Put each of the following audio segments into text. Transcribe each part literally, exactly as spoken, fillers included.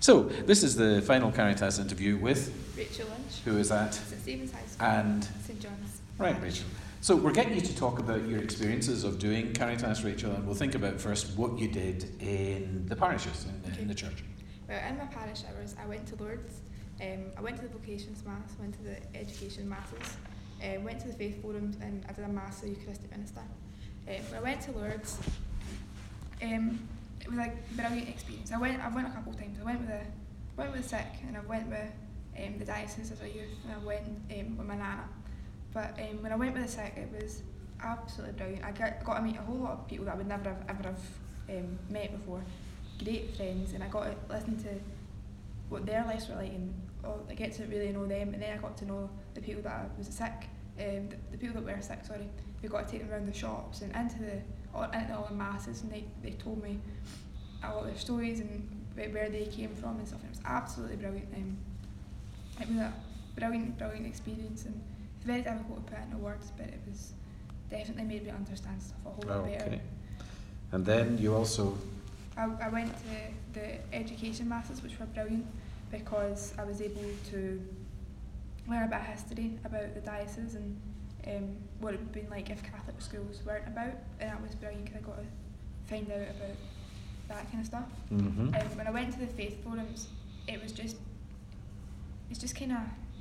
So, this is the final Caritas interview with Rachel Lynch. Who is at Saint Stephen's High School. And Saint John's. Right, Rachel. So we're getting you to talk about your experiences of doing Caritas, Rachel, and we'll think about first what you did in the parishes, in, okay. in the church. Well, in my parish hours, I went to Lourdes, um, I went to the vocations mass, went to the education masses, um, went to the faith forums, and I did a mass as a Eucharistic minister. Um, when I went to Lourdes, um, it was like a brilliant experience. I went, I went a couple of times. I went with the, went with the sick, and I went with um, the diocese as a youth, and I went um, with my nana. But um, when I went with the sick, it was absolutely brilliant. I got, got to meet a whole lot of people that I would never have ever have um, met before. Great friends, and I got to listen to what their lives were like, and oh, I get to really know them. And then I got to know the people that was sick, um, the, the people that were sick. Sorry, we got to take them around the shops and into the all, into all the masses, and they, they told me a lot of their stories and where, where they came from and stuff. And it was absolutely brilliant. Um, it was a brilliant, brilliant experience, and it's very difficult to put into words, but it was definitely made me understand stuff a whole lot Okay. better. And then you also... I, I went to the education masses, which were brilliant because I was able to learn a bit of history about the diocese and um, what it would have been like if Catholic schools weren't about, and that was brilliant because I got to find out about that kind of stuff. Mm-hmm. Um, when I went to the faith forums, it was just, it's just kind of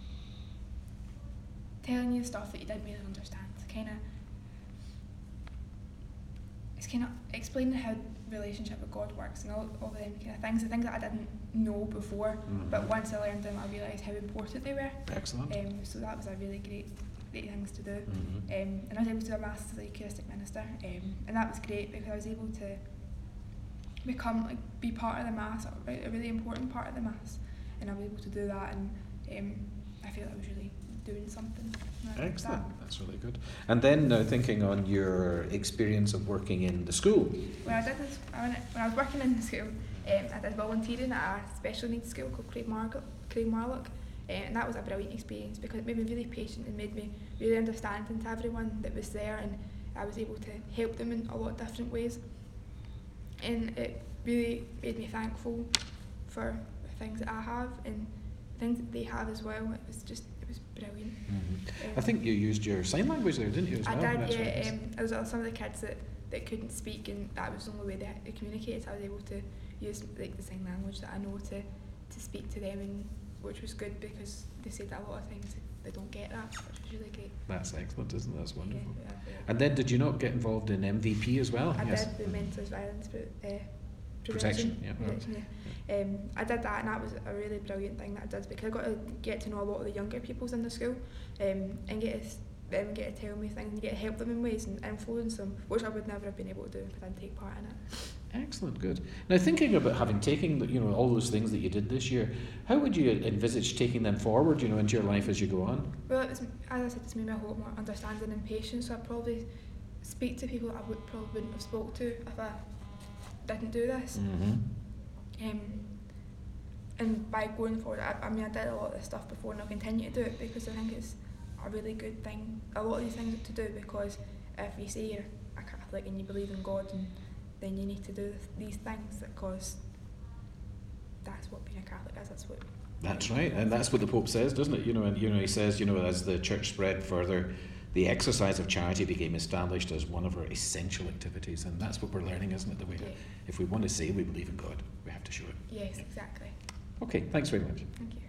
telling you stuff that you didn't really understand. Kind of, it's kind of explaining how relationship with God works and all, all them kind of things, the things that I didn't know before, mm-hmm. but once I learned them, I realised how important they were. Excellent. Um, so that was a really great, great things to do. Mm-hmm. Um, and I was able to do a mass as a Eucharistic minister, um, and that was great because I was able to become like be part of the mass, a really important part of the mass, and I was able to do that, and um, I feel I was really doing something. Excellent, that. That's really good. And then now uh, thinking on your experience of working in the school. When I did this, when I was working in the school, um, I did volunteering at a special needs school called Craig Marlock, Craig Marlock, um, and that was a brilliant experience because it made me really patient and made me really understanding to everyone that was there, and I was able to help them in a lot of different ways, and it really made me thankful for the things that I have and things that they have as well. It was just It was brilliant. Mm-hmm. Um, I think you used your sign language there, didn't you, as I well? did, That's yeah. right. Um, there was some of the kids that, that couldn't speak, and that was the only way they, they communicated, so I was able to use like the sign language that I know to, to speak to them, and which was good because they said a lot of things that they don't get that, which was really great. That's excellent, isn't it? That's wonderful. Yeah, yeah, yeah. And then did you not get involved in M V P as well? I Yes. did the mental violence uh, Protection, prevention. yeah. Protection, yeah. Um, I did that, and that was a really brilliant thing that I did because I got to get to know a lot of the younger peoples in the school, um, and get to, them get to tell me things and get to help them in ways and influence them, which I would never have been able to do if I didn't take part in it. Excellent, good. Now thinking about having taken, you know, all those things that you did this year, how would you envisage taking them forward, you know, into your life as you go on? Well, it's, as I said, it's made me a whole lot more understanding and patience, so I'd probably speak to people that I would probably wouldn't have spoke to if I didn't do this. Mm-hmm. Um, and by going forward, I, I mean I did a lot of this stuff before, and I'll continue to do it because I think it's a really good thing, a lot of these things to do, because if you say you're a Catholic and you believe in God, and then you need to do these things because that's what being a Catholic is, that's what... That's right, and that's what the Pope says, doesn't it? You know, and you know he says, you know, as the Church spread further, the exercise of charity became established as one of our essential activities, and that's what we're learning, isn't it? That we, yeah. if we want to say we believe in God, we have to show it. Yes, exactly. Okay, thanks very much. Thank you.